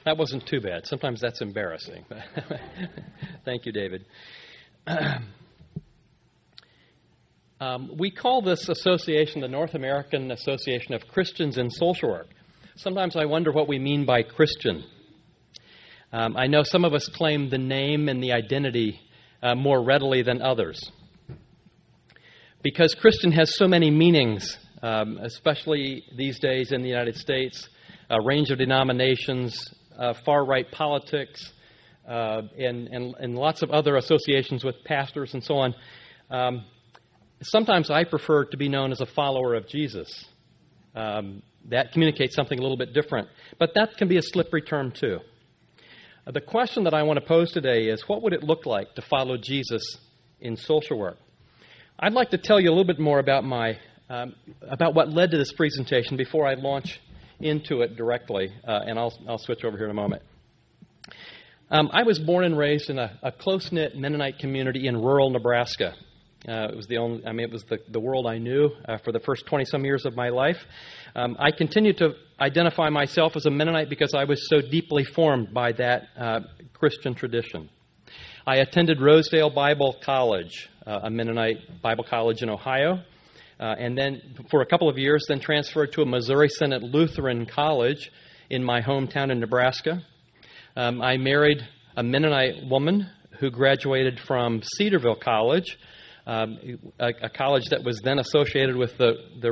That wasn't too bad. Sometimes that's embarrassing. Thank you, David. We call this association the North American Association of Christians in Social Work. Sometimes I wonder what we mean by Christian. I know some of us claim the name and the identity more readily than others. Because Christian has so many meanings, especially these days in the United States, a range of denominations, far-right politics, and lots of other associations with pastors and so on. Sometimes I prefer to be known as a follower of Jesus. That communicates something a little bit different. But that can be a slippery term too. The question that I want to pose today is, what would it look like to follow Jesus in social work? I'd like to tell you a little bit more about about what led to this presentation before I launch into it directly, and I'll switch over here in a moment. I was born and raised in a close-knit Mennonite community in rural Nebraska. It was the world I knew for the first 20-some years of my life. I continued to identify myself as a Mennonite because I was so deeply formed by that Christian tradition. I attended Rosedale Bible College, a Mennonite Bible college in Ohio, and then for a couple of years then transferred to a Missouri Synod Lutheran college in my hometown in Nebraska. I married a Mennonite woman who graduated from Cedarville College, a college that was then associated with the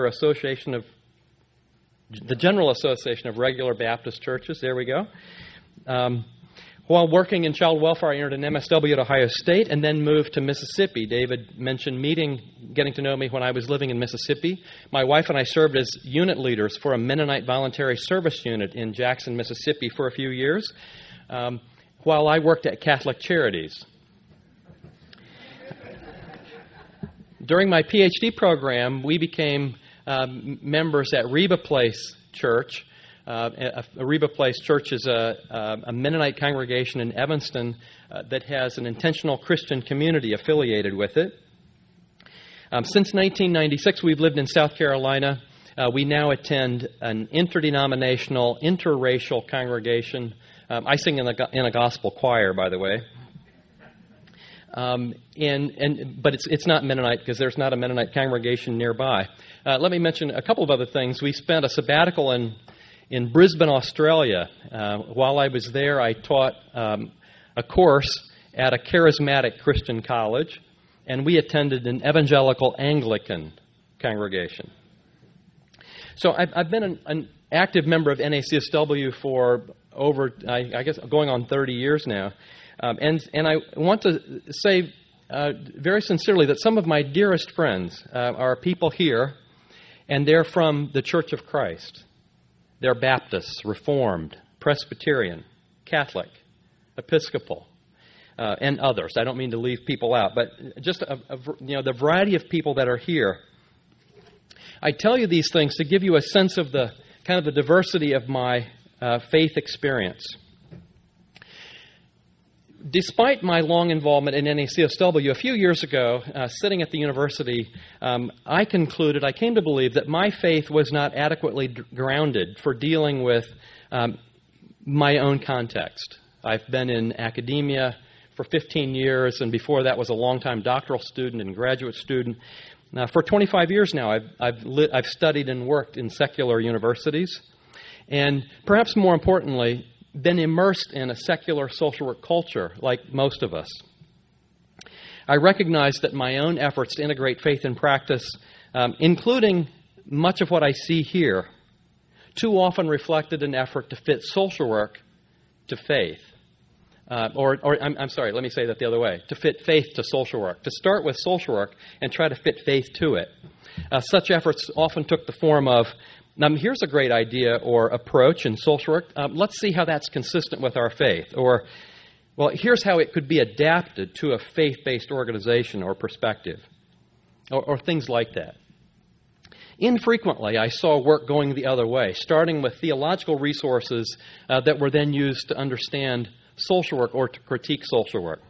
General Association of Regular Baptist Churches. There we go. While working in child welfare, I entered an MSW at Ohio State and then moved to Mississippi. David mentioned getting to know me when I was living in Mississippi. My wife and I served as unit leaders for a Mennonite voluntary service unit in Jackson, Mississippi for a few years, while I worked at Catholic Charities. During my PhD program, we became members at Reba Place Church. Reba Place Church is a Mennonite congregation in Evanston that has an intentional Christian community affiliated with it. Since 1996, we've lived in South Carolina. We now attend an interdenominational, interracial congregation. I sing in a gospel choir, by the way. But it's not Mennonite because there's not a Mennonite congregation nearby. Let me mention a couple of other things. We spent a sabbatical in Brisbane, Australia. While I was there, I taught a course at a charismatic Christian college, and we attended an evangelical Anglican congregation. So I've been an active member of NACSW for over, I guess, going on 30 years now. And I want to say very sincerely that some of my dearest friends are people here, and they're from the Church of Christ. They're Baptists, Reformed, Presbyterian, Catholic, Episcopal, and others. I don't mean to leave people out, but just the variety of people that are here. I tell you these things to give you a sense of the kind of the diversity of my faith experience. Despite my long involvement in NACSW, a few years ago, sitting at the university, I came to believe that my faith was not adequately grounded for dealing with my own context. I've been in academia for 15 years, and before that was a long-time doctoral student and graduate student. For 25 years now, I've studied and worked in secular universities, and perhaps more importantly, been immersed in a secular social work culture like most of us. I recognize that my own efforts to integrate faith and practice, including much of what I see here, too often reflected an effort to fit social work to faith. I'm sorry, let me say that the other way. To fit faith to social work. To start with social work and try to fit faith to it. Such efforts often took the form of, here's a great idea or approach in social work. Let's see how that's consistent with our faith. Or, well, here's how it could be adapted to a faith-based organization or perspective. Or things like that. Infrequently, I saw work going the other way, starting with theological resources that were then used to understand social work or to critique social work.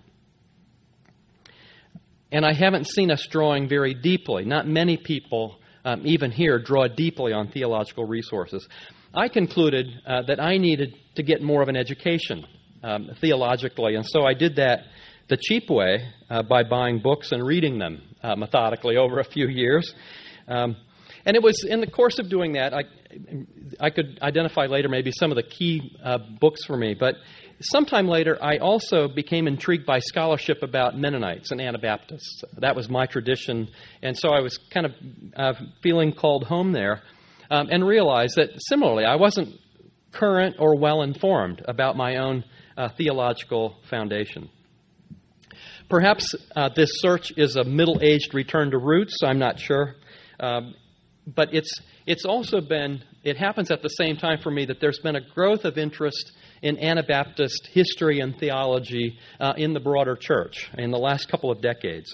And I haven't seen us drawing very deeply. Not many people, even here, draw deeply on theological resources. I concluded that I needed to get more of an education theologically. And so I did that the cheap way by buying books and reading them methodically over a few years. And it was in the course of doing that, I could identify later maybe some of the key books for me. But sometime later, I also became intrigued by scholarship about Mennonites and Anabaptists. That was my tradition. And so I was kind of feeling called home there and realized that similarly, I wasn't current or well-informed about my own theological foundation. Perhaps this search is a middle-aged return to roots. I'm not sure. But it's also been, it happens at the same time for me that there's been a growth of interest in Anabaptist history and theology in the broader church in the last couple of decades.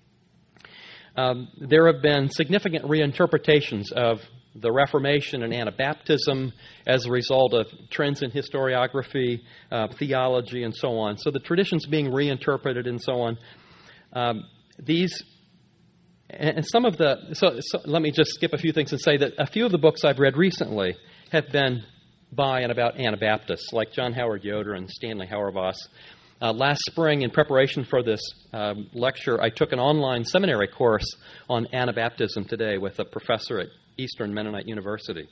There have been significant reinterpretations of the Reformation and Anabaptism as a result of trends in historiography, theology, and so on. So the traditions being reinterpreted and so on. So let me just skip a few things and say that a few of the books I've read recently have been by and about Anabaptists, like John Howard Yoder and Stanley Hauerwas. Last spring, in preparation for this lecture, I took an online seminary course on Anabaptism today with a professor at Eastern Mennonite University.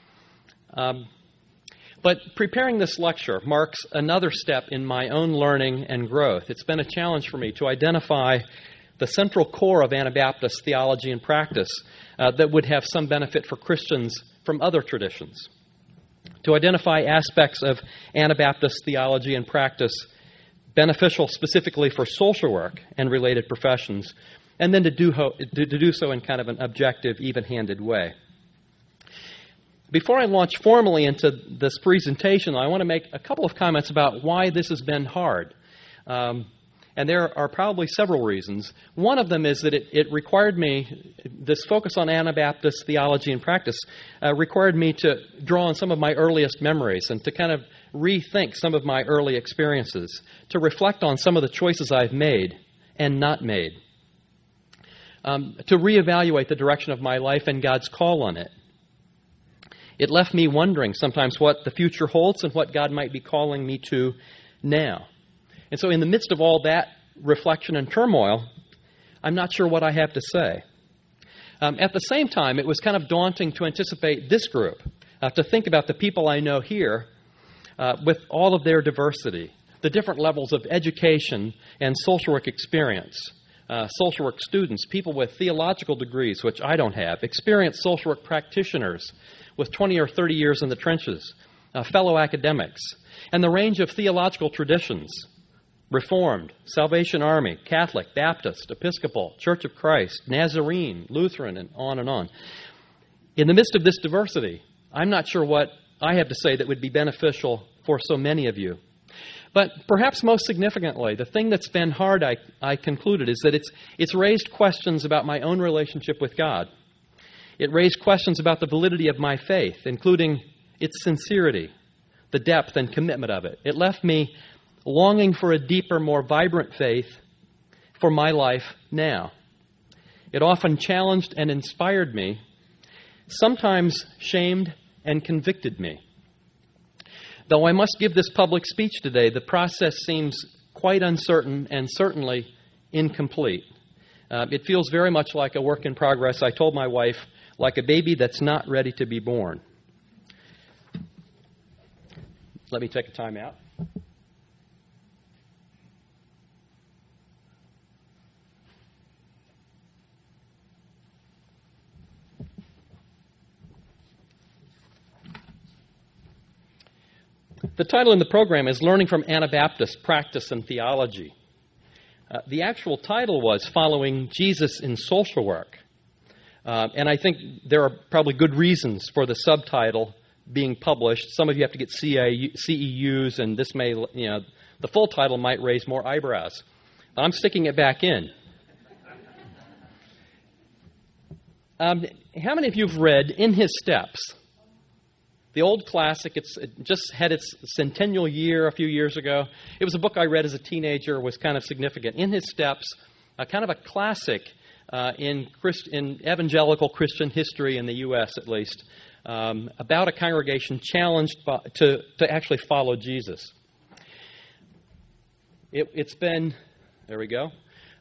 But preparing this lecture marks another step in my own learning and growth. It's been a challenge for me to identify the central core of Anabaptist theology and practice that would have some benefit for Christians from other traditions, to identify aspects of Anabaptist theology and practice beneficial specifically for social work and related professions, and then to do so in kind of an objective, even-handed way. Before I launch formally into this presentation, I want to make a couple of comments about why this has been hard. And there are probably several reasons. One of them is that it required me, this focus on Anabaptist theology and practice, required me to draw on some of my earliest memories and to kind of rethink some of my early experiences, to reflect on some of the choices I've made and not made, to reevaluate the direction of my life and God's call on it. It left me wondering sometimes what the future holds and what God might be calling me to now. And so in the midst of all that reflection and turmoil, I'm not sure what I have to say. At the same time, it was kind of daunting to anticipate this group, to think about the people I know here with all of their diversity, the different levels of education and social work experience, social work students, people with theological degrees, which I don't have, experienced social work practitioners with 20 or 30 years in the trenches, fellow academics, and the range of theological traditions, Reformed, Salvation Army, Catholic, Baptist, Episcopal, Church of Christ, Nazarene, Lutheran, and on and on. In the midst of this diversity, I'm not sure what I have to say that would be beneficial for so many of you. But perhaps most significantly, the thing that's been hard, I concluded, is that it's raised questions about my own relationship with God. It raised questions about the validity of my faith, including its sincerity, the depth and commitment of it. It left me longing for a deeper, more vibrant faith for my life now. It often challenged and inspired me, sometimes shamed and convicted me. Though I must give this public speech today, the process seems quite uncertain and certainly incomplete. It feels very much like a work in progress. I told my wife, like a baby that's not ready to be born. Let me take a time out. The title in the program is Learning from Anabaptist Practice and Theology. The actual title was Following Jesus in Social Work. And I think there are probably good reasons for the subtitle being published. Some of you have to get CEUs, and this may, the full title might raise more eyebrows. I'm sticking it back in. How many of you have read In His Steps? The old classic. It just had its centennial year a few years ago. It was a book I read as a teenager, was kind of significant. In His Steps, kind of a classic in evangelical Christian history in the U.S. at least. about a congregation challenged to actually follow Jesus. It's been, there we go,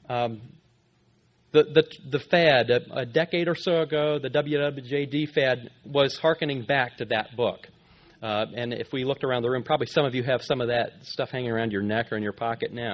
the fad, a decade or so ago, the WWJD fad was hearkening back to that book. And if we looked around the room, probably some of you have some of that stuff hanging around your neck or in your pocket now.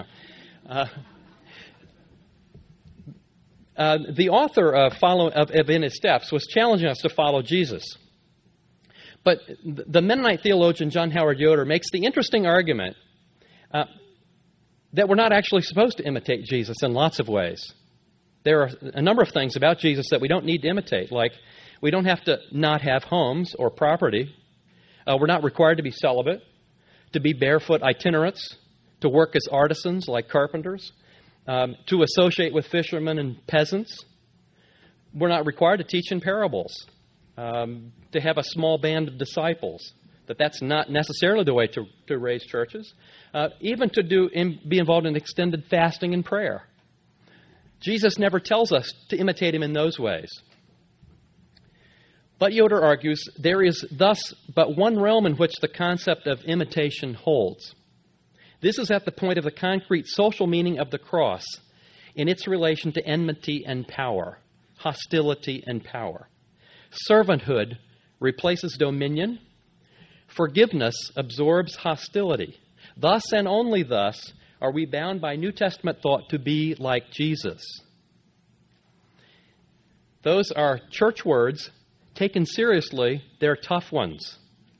The author of In His Steps was challenging us to follow Jesus. But the Mennonite theologian John Howard Yoder makes the interesting argument that we're not actually supposed to imitate Jesus in lots of ways. There are a number of things about Jesus that we don't need to imitate, like we don't have to not have homes or property. We're not required to be celibate, to be barefoot itinerants, to work as artisans like carpenters, to associate with fishermen and peasants. We're not required to teach in parables, to have a small band of disciples. That's not necessarily the way to raise churches. Even to be involved in extended fasting and prayer. Jesus never tells us to imitate him in those ways. But Yoder argues there is thus but one realm in which the concept of imitation holds. This is at the point of the concrete social meaning of the cross in its relation to enmity and power, hostility and power. Servanthood replaces dominion. Forgiveness absorbs hostility. Thus and only thus are we bound by New Testament thought to be like Jesus. Those are church words. Taken seriously, they're tough ones.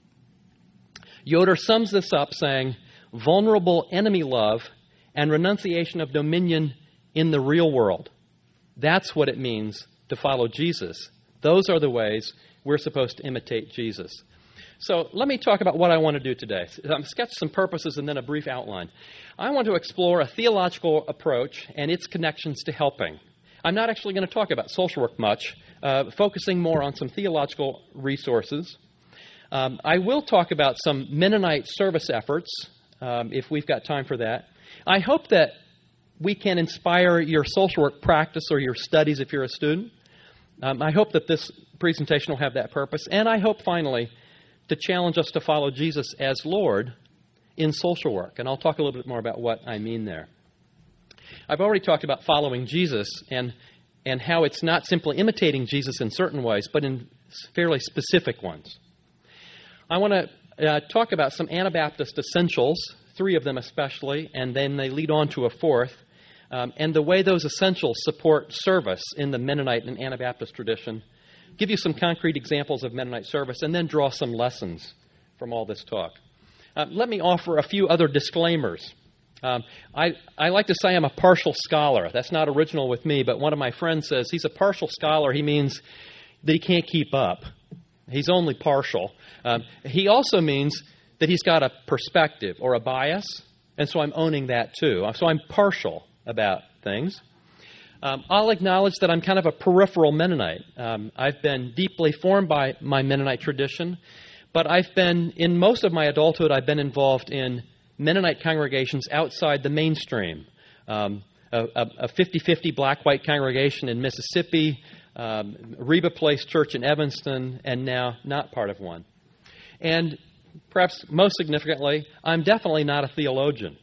Yoder sums this up saying, vulnerable enemy love and renunciation of dominion in the real world. That's what it means to follow Jesus. Those are the ways we're supposed to imitate Jesus. So let me talk about what I want to do today. Sketch some purposes and then a brief outline. I want to explore a theological approach and its connections to helping. I'm not actually going to talk about social work much, focusing more on some theological resources. I will talk about some Mennonite service efforts, if we've got time for that. I hope that we can inspire your social work practice or your studies if you're a student. I hope that this presentation will have that purpose. And I hope, finally, to challenge us to follow Jesus as Lord in social work. And I'll talk a little bit more about what I mean there. I've already talked about following Jesus and how it's not simply imitating Jesus in certain ways, but in fairly specific ones. I want to talk about some Anabaptist essentials, 3 of them especially, and then they lead on to a 4th, and the way those essentials support service in the Mennonite and Anabaptist tradition. Give you some concrete examples of Mennonite service, and then draw some lessons from all this talk. Let me offer a few other disclaimers. I like to say I'm a partial scholar. That's not original with me, but one of my friends says he's a partial scholar. He means that he can't keep up. He's only partial. He also means that he's got a perspective or a bias, and so I'm owning that too. So I'm partial about things. I'll acknowledge that I'm kind of a peripheral Mennonite. I've been deeply formed by my Mennonite tradition, but in most of my adulthood, I've been involved in Mennonite congregations outside the mainstream. A 50-50 black-white congregation in Mississippi, Reba Place Church in Evanston, and now not part of one. And perhaps most significantly, I'm definitely not a theologian.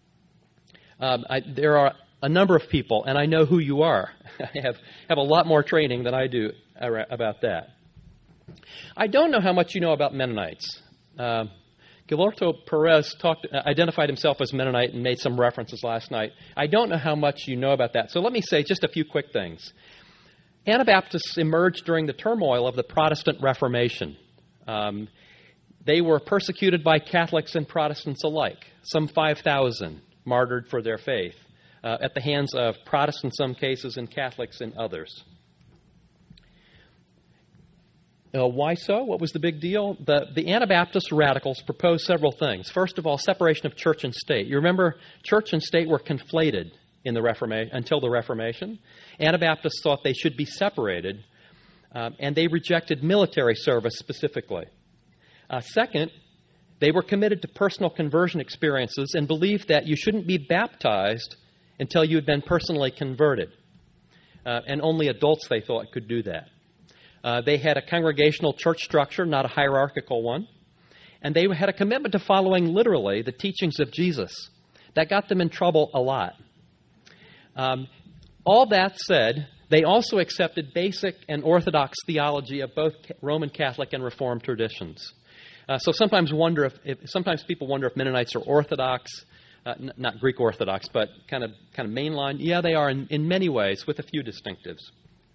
There are a number of people, and I know who you are. I have a lot more training than I do about that. I don't know how much you know about Mennonites. Gilberto Perez identified himself as Mennonite and made some references last night. I don't know how much you know about that, so let me say just a few quick things. Anabaptists emerged during the turmoil of the Protestant Reformation. They were persecuted by Catholics and Protestants alike, some 5,000 martyred for their faith, at the hands of Protestants in some cases and Catholics in others. Why so? What was the big deal? The Anabaptist radicals proposed several things. First of all, separation of church and state. You remember, church and state were conflated in the until the Reformation. Anabaptists thought they should be separated, and they rejected military service specifically. Second, they were committed to personal conversion experiences and believed that you shouldn't be baptized until you had been personally converted. And only adults, they thought, could do that. They had a congregational church structure, not a hierarchical one. And they had a commitment to following literally the teachings of Jesus. That got them in trouble a lot. All that said, they also accepted basic and orthodox theology of both Roman Catholic and Reformed traditions. So sometimes people wonder if Mennonites are Orthodox, not Greek Orthodox, but kind of mainline. Yeah, they are in many ways, with a few distinctives.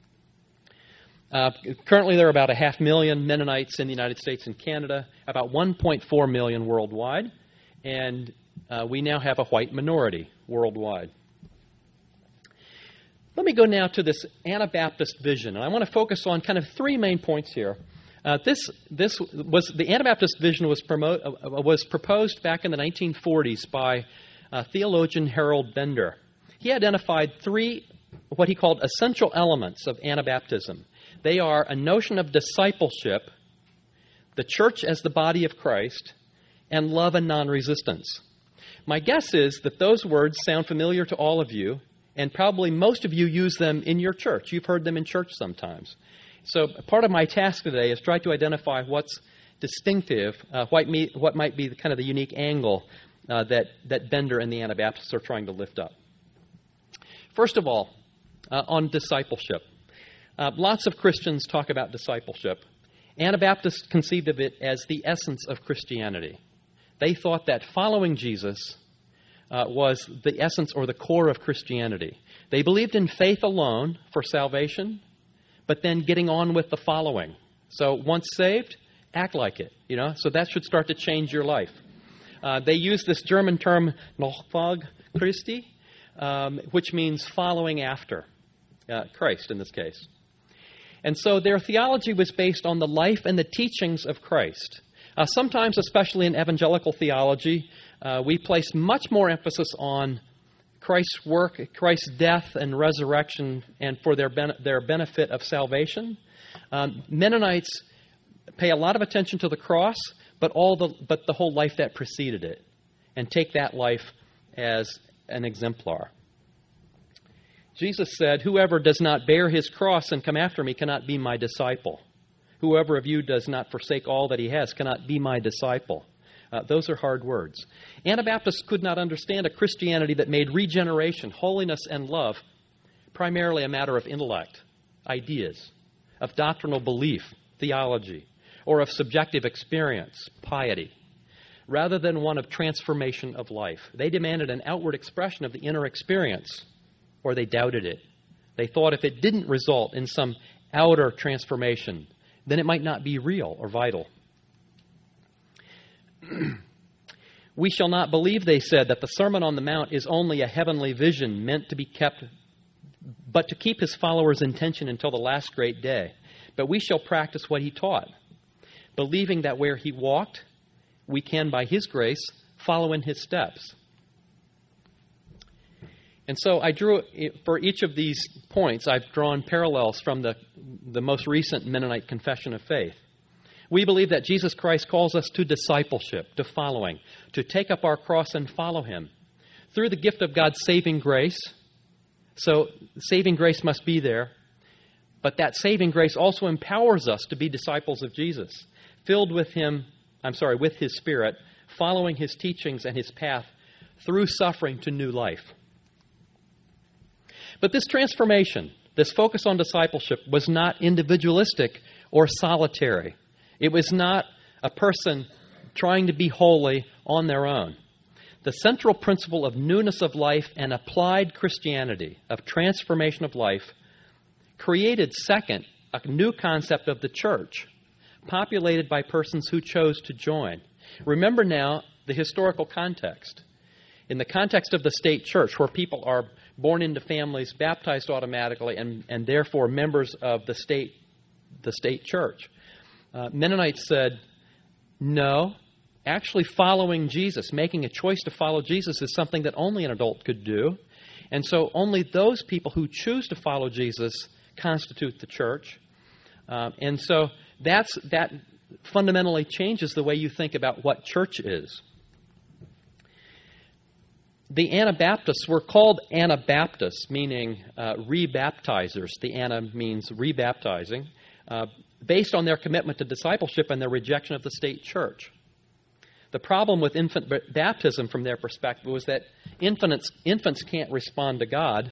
Currently, there are about 500,000 Mennonites in the United States and Canada, about 1.4 million worldwide, and we now have a white minority worldwide. Let me go now to this Anabaptist vision, and I want to focus on kind of three main points here. The Anabaptist vision was proposed back in the 1940s by theologian Harold Bender. He identified three what he called essential elements of Anabaptism. They are a notion of discipleship, the church as the body of Christ, and love and non-resistance. My guess is that those words sound familiar to all of you, and probably most of you use them in your church. You've heard them in church sometimes. So part of my task today is try to identify what's distinctive, what might be kind of the unique angle that Bender and the Anabaptists are trying to lift up. First of all, on discipleship. Lots of Christians talk about discipleship. Anabaptists conceived of it as the essence of Christianity. They thought that following Jesus was the essence or the core of Christianity. They believed in faith alone for salvation, but then getting on with the following. So once saved, act like it. So that should start to change your life. They use this German term Nachfolge Christi, which means following after Christ in this case. And so their theology was based on the life and the teachings of Christ. Sometimes, especially in evangelical theology, we place much more emphasis on Christ's work, Christ's death and resurrection, and for their benefit of salvation. Mennonites pay a lot of attention to the cross, but the whole life that preceded it, and take that life as an exemplar. Jesus said, "Whoever does not bear his cross and come after me cannot be my disciple. Whoever of you does not forsake all that he has cannot be my disciple." Those are hard words. Anabaptists could not understand a Christianity that made regeneration, holiness, and love primarily a matter of intellect, ideas, of doctrinal belief, theology, or of subjective experience, piety, rather than one of transformation of life. They demanded an outward expression of the inner experience, or they doubted it. They thought if it didn't result in some outer transformation, then it might not be real or vital. We shall not believe, they said, that the Sermon on the Mount is only a heavenly vision meant to be kept, but to keep his followers' intention until the last great day. But we shall practice what he taught, believing that where he walked, we can, by his grace, follow in his steps. And so I drew, for each of these points, I've drawn parallels from the most recent Mennonite Confession of Faith. We believe that Jesus Christ calls us to discipleship, to following, to take up our cross and follow him through the gift of God's saving grace. So saving grace must be there, but that saving grace also empowers us to be disciples of Jesus, filled with his Spirit, following his teachings and his path through suffering to new life. But this transformation, this focus on discipleship, was not individualistic or solitary. It was not a person trying to be holy on their own. The central principle of newness of life and applied Christianity, of transformation of life, created, second, a new concept of the church, populated by persons who chose to join. Remember now the historical context. In the context of the state church, where people are born into families, baptized automatically, and therefore members of the state church, Mennonites said, no, actually following Jesus, making a choice to follow Jesus is something that only an adult could do. And so only those people who choose to follow Jesus constitute the church. And so that fundamentally changes the way you think about what church is. The Anabaptists were called Anabaptists, meaning rebaptizers. The Ana means rebaptizing. based on their commitment to discipleship and their rejection of the state church. The problem with infant baptism from their perspective was that infants can't respond to God